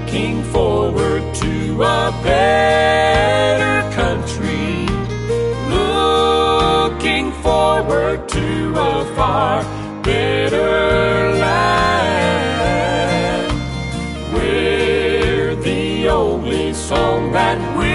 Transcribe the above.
looking forward to a better country, looking forward to a far better land, where the only song that we